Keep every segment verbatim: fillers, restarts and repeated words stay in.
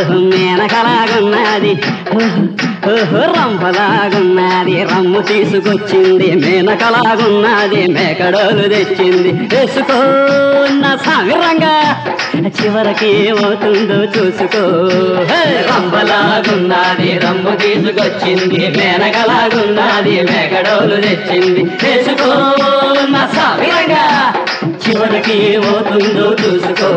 మేనకలాగున్నది రంపలాగున్నది రమ్ము తీసుకొచ్చింది మేనకలాగున్నది మేకడోలు తెచ్చింది వేసుకోన్న సామిరంగా చివరికి ఏమవుతుందో చూసుకో రంపలాగున్నది రమ్ము తీసుకొచ్చింది మేనకలాగున్నది మేకడోలు తెచ్చింది వేసుకోన్న సామిరంగా చివరికి ఏమవుతుందో చూసుకో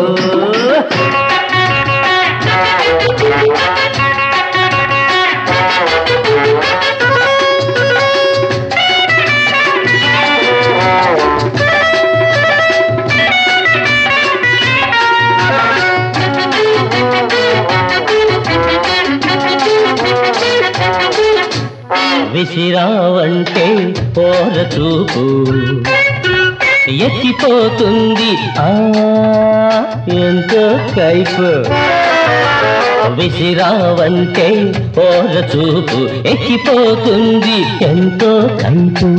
విసిరావంటే పోర చూపు ఎక్కిపోతుంది ఆ ఎంతో కైపు విసిరావంటే పోర చూపు ఎక్కిపోతుంది ఎంతో కైపు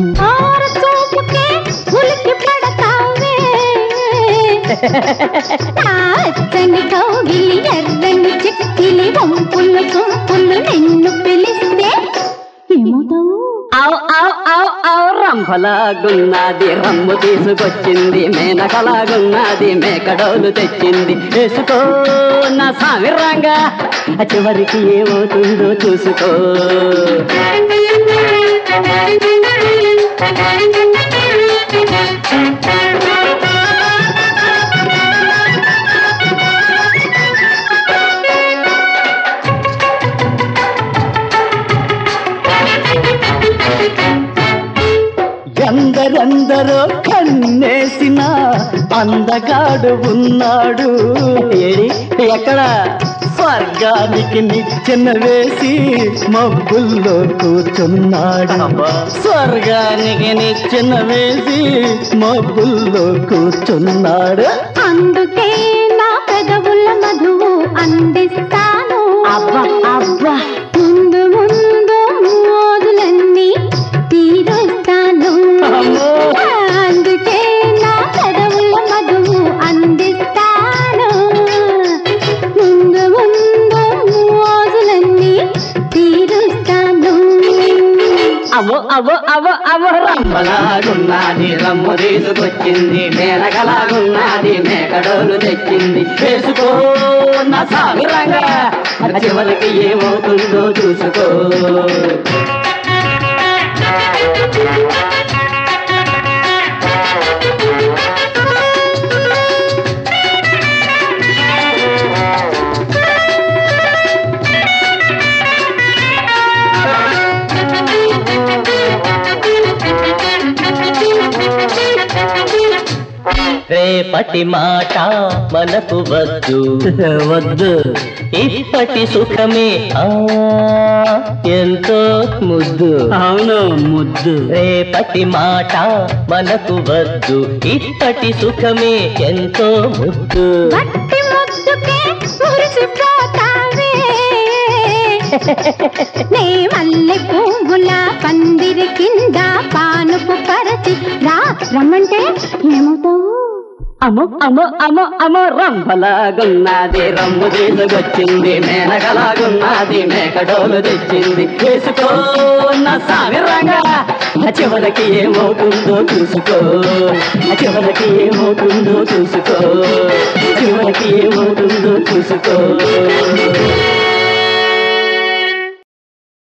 అచ్చని కౌగిలి ఎర్రని చిక్కిలి వంపులు సొంపులు నిన్ను పిలిస్తే ఏమవుతావు రంపలాగున్నది రమ్ము తీసుకొచ్చింది మేనకలాగున్నది మేకడోలు తెచ్చింది వేసుకో నా సామిరంగా చివరికి ఏమవుతుందో చూసుకో ఎందరెందరో కన్నేసిన అందగాడు ఉన్నాడు ఏడి ఎక్కడ స్వర్గానికి నిచ్చెన వేసి మబ్బుల్లో కూర్చున్నాడు స్వర్గానికి నిచ్చెన వేసి మబ్బుల్లో కూర్చున్నాడు అందుకే నా పెదవుల మధువు అందిస్తాను అబ్బా అబ్బా ముందు ముందు మోజులన్నీ తీరుస్తాను అందుకే నా పెదవుల మధువు అందిస్తాను ముందు ముందు మోజులన్నీ తీరుస్తాను అవో అవో అవో అవో రంపలాగున్నది రమ్ము తీసుకొచ్చింది మేనకలాగున్నది మేకడోలు తెచ్చింది వేసుకో నా సామిరంగా చివరికి ఏమవుతుందో చూసుకో రేపటి మాట మనకు వద్దు వద్దు ఇప్పటి సుఖమే ఆ ఎంతో ముద్దు అవును ముద్దు రేపటి మాట మనకు వద్దు ఇప్పటి సుఖమే ఎంతో ముద్దు నే మల్లె పువ్వుల పందిరి కింద పానుపు పరచి రా రమ్మంటే ఏమవుతావు అమ్మో అమ్మో అమ్మో అమ్మో రంపలాగున్నది రమ్ము తీసుకొచ్చింది మేనకలాగున్నది మేకడోలు తెచ్చింది వేసుకో నా సామిరంగా చివరికి ఏమవుతుందో చూసుకో చివరికి ఏమవుతుందో చూసుకో చివరికి ఏమవుతుందో చూసుకో